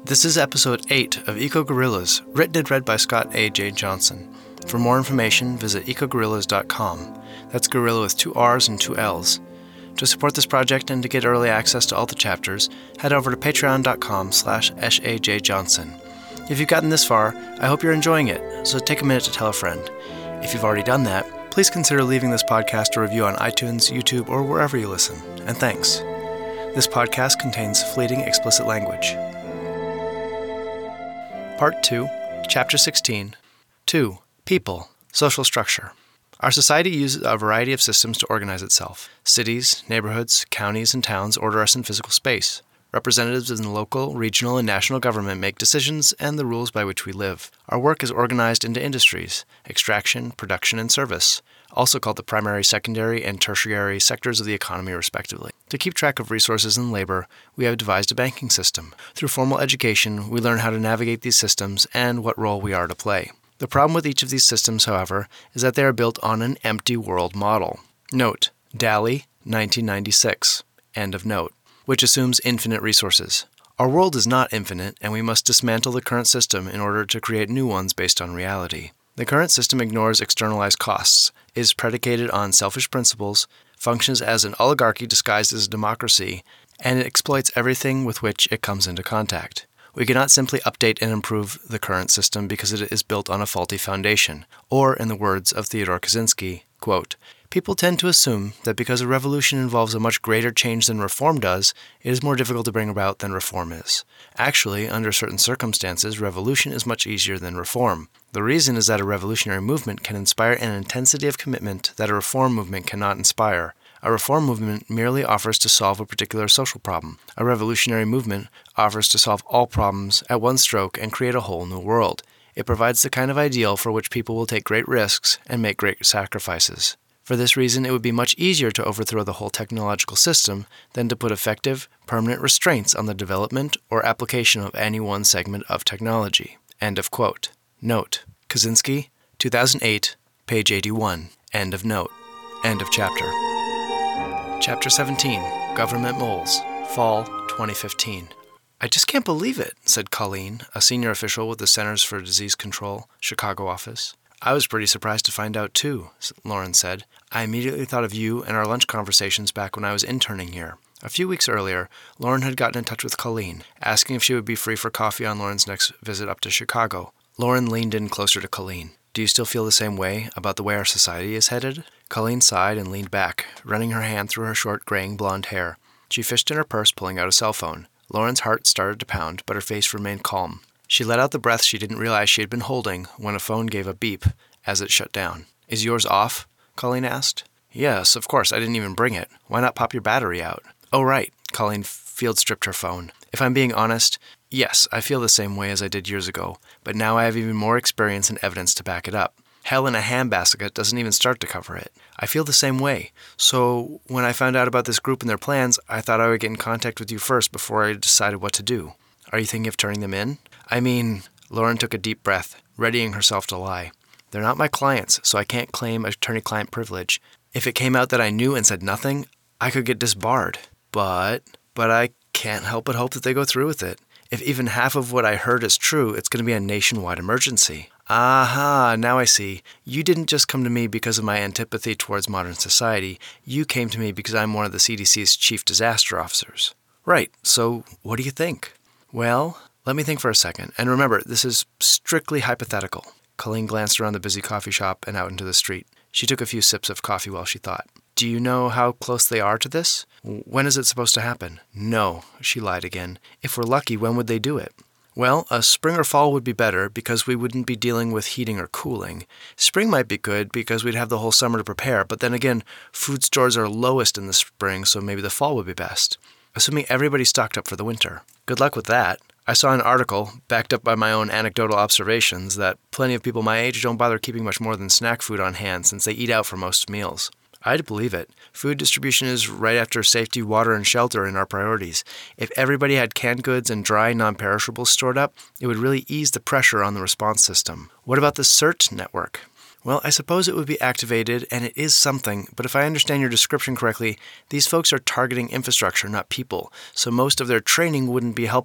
This is episode 8 of Eco-Gorillas, written and read by Scott A. J. Johnson. For more information, visit ecogorillas.com. That's gorilla with 2 R's and 2 L's. To support this project and to get early access to all the chapters, head over to patreon.com/SAJJohnson. If you've gotten this far, I hope you're enjoying it, so take a minute to tell a friend. If you've already done that, please consider leaving this podcast a review on iTunes, YouTube, or wherever you listen. And thanks. This podcast contains fleeting explicit language. Part 2, Chapter 16. 2. People. Social structure. Our society uses a variety of systems to organize itself. Cities, neighborhoods, counties, and towns order us in physical space. Representatives in the local, regional, and national government make decisions and the rules by which we live. Our work is organized into industries: extraction, production, and service, also called the primary, secondary, and tertiary sectors of the economy, respectively. To keep track of resources and labor, we have devised a banking system. Through formal education, we learn how to navigate these systems and what role we are to play. The problem with each of these systems, however, is that they are built on an empty world model. Note: Daly, 1996. End of note. Which assumes infinite resources. Our world is not infinite, and we must dismantle the current system in order to create new ones based on reality. The current system ignores externalized costs, is predicated on selfish principles, functions as an oligarchy disguised as a democracy, and it exploits everything with which it comes into contact. We cannot simply update and improve the current system because it is built on a faulty foundation, or, in the words of Theodore Kaczynski, quote, "People tend to assume that because a revolution involves a much greater change than reform does, it is more difficult to bring about than reform is. Actually, under certain circumstances, revolution is much easier than reform. The reason is that a revolutionary movement can inspire an intensity of commitment that a reform movement cannot inspire. A reform movement merely offers to solve a particular social problem. A revolutionary movement offers to solve all problems at one stroke and create a whole new world. It provides the kind of ideal for which people will take great risks and make great sacrifices. For this reason, it would be much easier to overthrow the whole technological system than to put effective, permanent restraints on the development or application of any one segment of technology." End of quote. Note: Kaczynski, 2008, page 81. End of note. End of chapter. Chapter 17, Government Moles, Fall 2015. "I just can't believe it," said Colleen, a senior official with the Centers for Disease Control, Chicago office. "I was pretty surprised to find out, too," Lauren said. "I immediately thought of you and our lunch conversations back when I was interning here." A few weeks earlier, Lauren had gotten in touch with Colleen, asking if she would be free for coffee on Lauren's next visit up to Chicago. Lauren leaned in closer to Colleen. "Do you still feel the same way about the way our society is headed?" Colleen sighed and leaned back, running her hand through her short, graying blonde hair. She fished in her purse, pulling out a cell phone. Lauren's heart started to pound, but her face remained calm. She let out the breath she didn't realize she had been holding when a phone gave a beep as it shut down. "Is yours off?" Colleen asked. "Yes, of course, I didn't even bring it. Why not pop your battery out?" "Oh, right." Colleen field-stripped her phone. "If I'm being honest, yes, I feel the same way as I did years ago, but now I have even more experience and evidence to back it up. Hell in a handbasket doesn't even start to cover it. I feel the same way. So when I found out about this group and their plans, I thought I would get in contact with you first before I decided what to do. Are you thinking of turning them in?" Lauren took a deep breath, readying herself to lie. "They're not my clients, so I can't claim attorney-client privilege. If it came out that I knew and said nothing, I could get disbarred. But I can't help but hope that they go through with it. If even half of what I heard is true, it's going to be a nationwide emergency." "Aha, now I see. You didn't just come to me because of my antipathy towards modern society. You came to me because I'm one of the CDC's chief disaster officers." "Right, so what do you think?" "Well, let me think for a second. And remember, this is strictly hypothetical." Colleen glanced around the busy coffee shop and out into the street. She took a few sips of coffee while she thought. "Do you know how close they are to this? When is it supposed to happen?" "No," she lied again. "If we're lucky, when would they do it?" "Well, a spring or fall would be better because we wouldn't be dealing with heating or cooling. Spring might be good because we'd have the whole summer to prepare, but then again, food stores are lowest in the spring, so maybe the fall would be best. Assuming everybody's stocked up for the winter." "Good luck with that. I saw an article, backed up by my own anecdotal observations, that plenty of people my age don't bother keeping much more than snack food on hand since they eat out for most meals." "I'd believe it. Food distribution is right after safety, water, and shelter in our priorities. If everybody had canned goods and dry, non-perishables stored up, it would really ease the pressure on the response system." "What about the CERT network?" "Well, I suppose it would be activated, and it is something, but if I understand your description correctly, these folks are targeting infrastructure, not people, so most of their training wouldn't be helpful.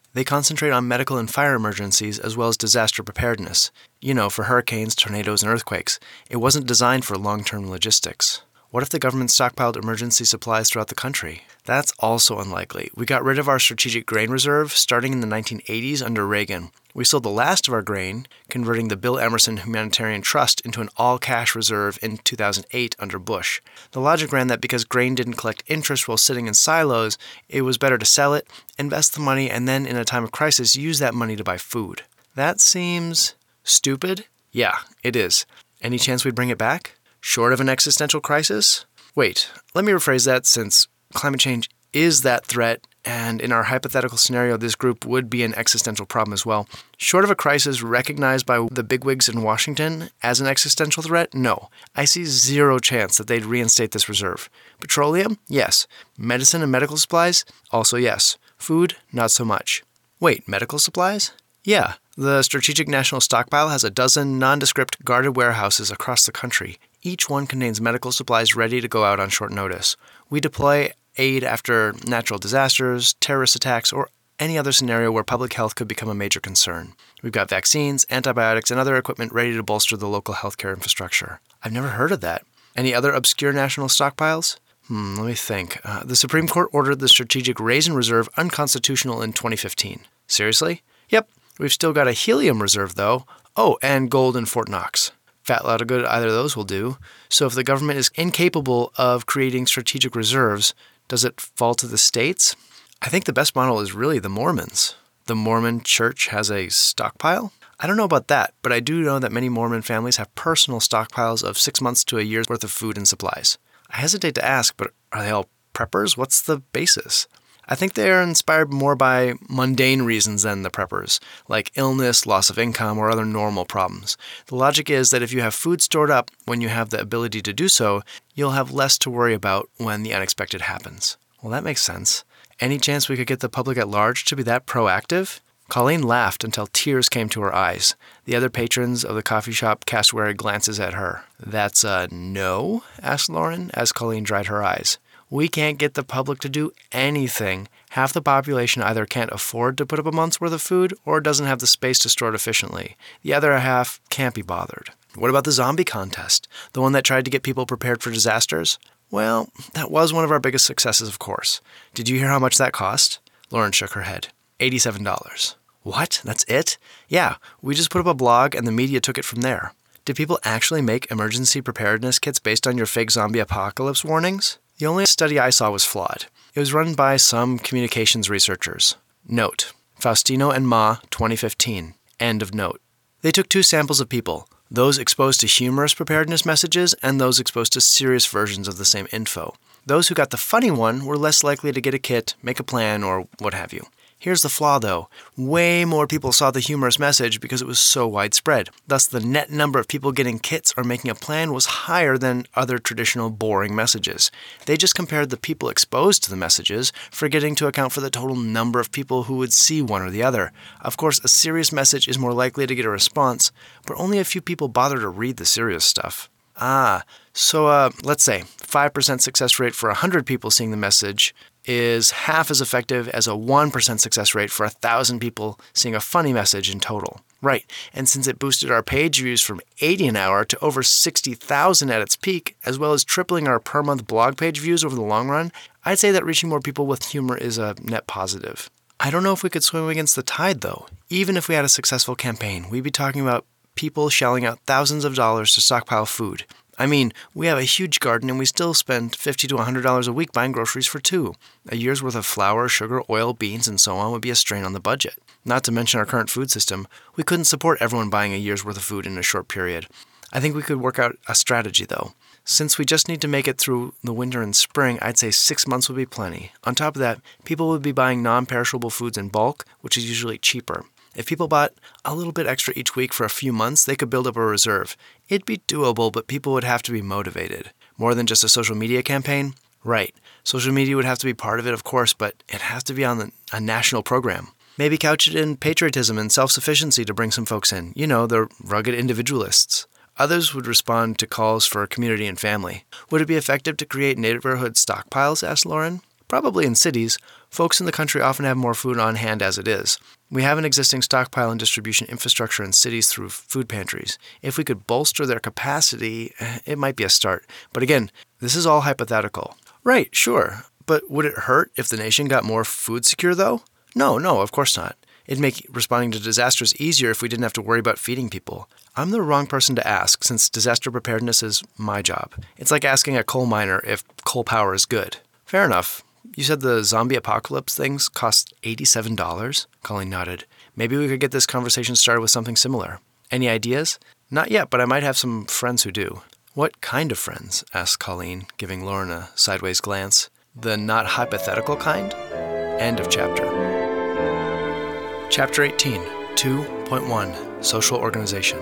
They concentrate on medical and fire emergencies as well as disaster preparedness. For hurricanes, tornadoes, and earthquakes. It wasn't designed for long-term logistics. What if the government stockpiled emergency supplies throughout the country? That's also unlikely. We got rid of our strategic grain reserve starting in the 1980s under Reagan. We sold the last of our grain, converting the Bill Emerson Humanitarian Trust into an all-cash reserve in 2008 under Bush. The logic ran that because grain didn't collect interest while sitting in silos, it was better to sell it, invest the money, and then in a time of crisis, use that money to buy food. That seems stupid? Yeah, it is. Any chance we'd bring it back? Short of an existential crisis? Wait, let me rephrase that since climate change is that threat, and in our hypothetical scenario, this group would be an existential problem as well. Short of a crisis recognized by the bigwigs in Washington as an existential threat? No. I see zero chance that they'd reinstate this reserve. Petroleum? Yes. Medicine and medical supplies? Also yes. Food? Not so much. Wait, medical supplies? Yeah. The Strategic National Stockpile has a dozen nondescript guarded warehouses across the country. Each one contains medical supplies ready to go out on short notice. We deploy aid after natural disasters, terrorist attacks, or any other scenario where public health could become a major concern. We've got vaccines, antibiotics, and other equipment ready to bolster the local healthcare infrastructure. I've never heard of that. Any other obscure national stockpiles? Let me think. The Supreme Court ordered the Strategic Raisin Reserve unconstitutional in 2015. Seriously? Yep. We've still got a helium reserve, though. Oh, and gold in Fort Knox. Fat lot of good either of those will do. So if the government is incapable of creating strategic reserves, does it fall to the states? I think the best model is really the Mormons. The Mormon church has a stockpile? I don't know about that, but I do know that many Mormon families have personal stockpiles of 6 months to a year's worth of food and supplies. I hesitate to ask, but are they all preppers? What's the basis? I think they are inspired more by mundane reasons than the preppers, like illness, loss of income, or other normal problems. The logic is that if you have food stored up when you have the ability to do so, you'll have less to worry about when the unexpected happens. Well, that makes sense. Any chance we could get the public at large to be that proactive? Colleen laughed until tears came to her eyes. The other patrons of the coffee shop cast wary glances at her. "That's a no?" asked Lauren as Colleen dried her eyes. We can't get the public to do anything. Half the population either can't afford to put up a month's worth of food or doesn't have the space to store it efficiently. The other half can't be bothered. What about the zombie contest? The one that tried to get people prepared for disasters? Well, that was one of our biggest successes, of course. Did you hear how much that cost? Lauren shook her head. $87. What? That's it? Yeah, we just put up a blog and the media took it from there. Did people actually make emergency preparedness kits based on your fake zombie apocalypse warnings? The only study I saw was flawed. It was run by some communications researchers. Note: Faustino and Ma, 2015. End of note. They took 2 samples of people, those exposed to humorous preparedness messages and those exposed to serious versions of the same info. Those who got the funny one were less likely to get a kit, make a plan, or what have you. Here's the flaw, though. Way more people saw the humorous message because it was so widespread. Thus, the net number of people getting kits or making a plan was higher than other traditional boring messages. They just compared the people exposed to the messages, forgetting to account for the total number of people who would see one or the other. Of course, a serious message is more likely to get a response, but only a few people bother to read the serious stuff. So let's say 5% success rate for 100 people seeing the message is half as effective as a 1% success rate for 1,000 people seeing a funny message in total. Right, and since it boosted our page views from 80 an hour to over 60,000 at its peak, as well as tripling our per-month blog page views over the long run, I'd say that reaching more people with humor is a net positive. I don't know if we could swim against the tide, though. Even if we had a successful campaign, we'd be talking about people shelling out thousands of dollars to stockpile food. I mean, we have a huge garden and we still spend $50 to $100 a week buying groceries for 2. A year's worth of flour, sugar, oil, beans, and so on would be a strain on the budget. Not to mention our current food system, we couldn't support everyone buying a year's worth of food in a short period. I think we could work out a strategy, though. Since we just need to make it through the winter and spring, I'd say 6 months would be plenty. On top of that, people would be buying non-perishable foods in bulk, which is usually cheaper. If people bought a little bit extra each week for a few months, they could build up a reserve. It'd be doable, but people would have to be motivated. More than just a social media campaign? Right. Social media would have to be part of it, of course, but it has to be on a national program. Maybe couch it in patriotism and self-sufficiency to bring some folks in. You know, the rugged individualists. Others would respond to calls for community and family. Would it be effective to create neighborhood stockpiles? Asked Lauren. Probably in cities, folks in the country often have more food on hand as it is. We have an existing stockpile and distribution infrastructure in cities through food pantries. If we could bolster their capacity, it might be a start. But again, this is all hypothetical. Right, sure. But would it hurt if the nation got more food secure, though? No, of course not. It'd make responding to disasters easier if we didn't have to worry about feeding people. I'm the wrong person to ask, since disaster preparedness is my job. It's like asking a coal miner if coal power is good. Fair enough. You said the zombie apocalypse things cost $87? Colleen nodded. Maybe we could get this conversation started with something similar. Any ideas? Not yet, but I might have some friends who do. What kind of friends? Asked Colleen, giving Lauren a sideways glance. The not hypothetical kind? End of chapter. Chapter 18, 2.1, Social Organization.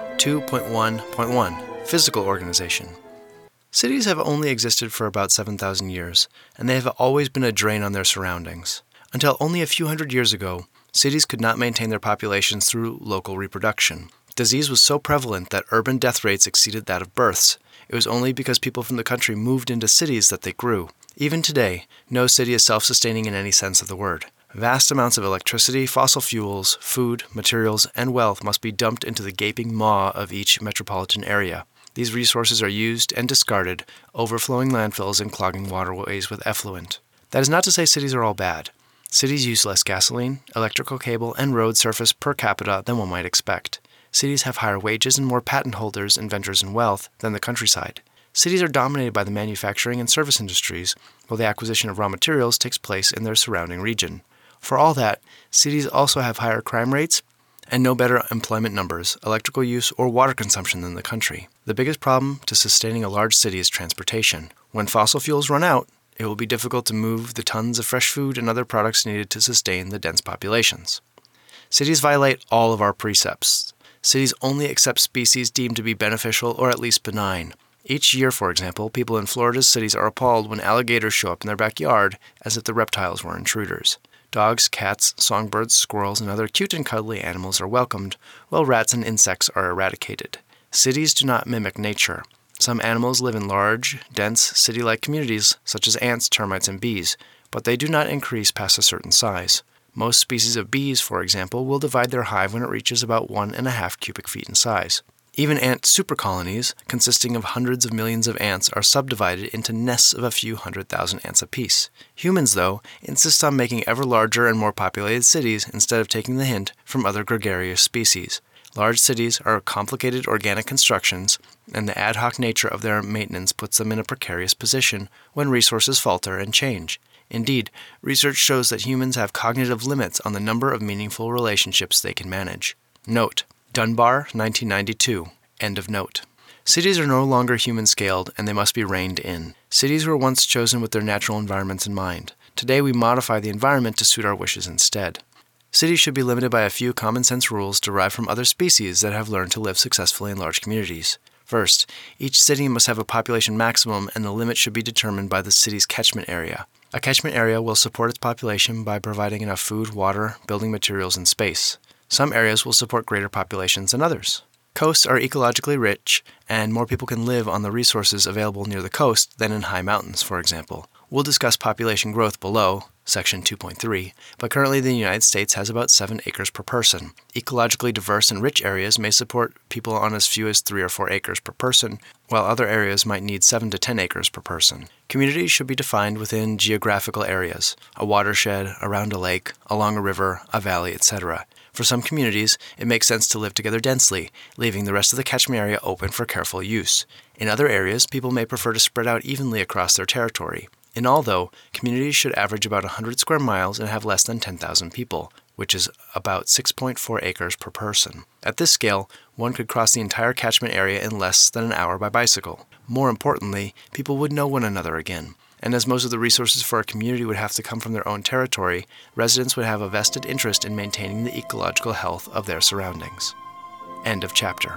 2.1.1, Physical Organization. Cities have only existed for about 7,000 years, and they have always been a drain on their surroundings. Until only a few hundred years ago, cities could not maintain their populations through local reproduction. Disease was so prevalent that urban death rates exceeded that of births. It was only because people from the country moved into cities that they grew. Even today, no city is self-sustaining in any sense of the word. Vast amounts of electricity, fossil fuels, food, materials, and wealth must be dumped into the gaping maw of each metropolitan area. These resources are used and discarded, overflowing landfills and clogging waterways with effluent. That is not to say cities are all bad. Cities use less gasoline, electrical cable, and road surface per capita than one might expect. Cities have higher wages and more patent holders, inventors, and wealth than the countryside. Cities are dominated by the manufacturing and service industries, while the acquisition of raw materials takes place in their surrounding region. For all that, cities also have higher crime rates and no better employment numbers, electrical use, or water consumption than the country. The biggest problem to sustaining a large city is transportation. When fossil fuels run out, it will be difficult to move the tons of fresh food and other products needed to sustain the dense populations. Cities violate all of our precepts. Cities only accept species deemed to be beneficial or at least benign. Each year, for example, people in Florida's cities are appalled when alligators show up in their backyard as if the reptiles were intruders. Dogs, cats, songbirds, squirrels, and other cute and cuddly animals are welcomed, while rats and insects are eradicated. Cities do not mimic nature. Some animals live in large, dense, city-like communities, such as ants, termites, and bees, but they do not increase past a certain size. Most species of bees, for example, will divide their hive when it reaches about 1.5 cubic feet in size. Even ant supercolonies, consisting of hundreds of millions of ants, are subdivided into nests of a few 100,000 ants apiece. Humans, though, insist on making ever larger and more populated cities instead of taking the hint from other gregarious species. Large cities are complicated organic constructions, and the ad hoc nature of their maintenance puts them in a precarious position when resources falter and change. Indeed, research shows that humans have cognitive limits on the number of meaningful relationships they can manage. Note: Dunbar, 1992. End of note. Cities are no longer human-scaled, and they must be reined in. Cities were once chosen with their natural environments in mind. Today we modify the environment to suit our wishes instead. Cities should be limited by a few common-sense rules derived from other species that have learned to live successfully in large communities. First, each city must have a population maximum, and the limit should be determined by the city's catchment area. A catchment area will support its population by providing enough food, water, building materials, and space. Some areas will support greater populations than others. Coasts are ecologically rich, and more people can live on the resources available near the coast than in high mountains, for example. We'll discuss population growth below, section 2.3, but currently the United States has about 7 acres per person. Ecologically diverse and rich areas may support people on as few as 3 or 4 acres per person, while other areas might need 7 to 10 acres per person. Communities should be defined within geographical areas, a watershed, around a lake, along a river, a valley, etc. For some communities, it makes sense to live together densely, leaving the rest of the catchment area open for careful use. In other areas, people may prefer to spread out evenly across their territory. In all, though, communities should average about 100 square miles and have less than 10,000 people, which is about 6.4 acres per person. At this scale, one could cross the entire catchment area in less than an hour by bicycle. More importantly, people would know one another again. And as most of the resources for a community would have to come from their own territory, residents would have a vested interest in maintaining the ecological health of their surroundings. End of chapter.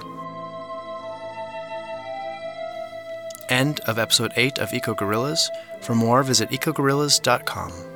End of episode 8 of Eco Gorillas. For more, visit ecogorillas.com.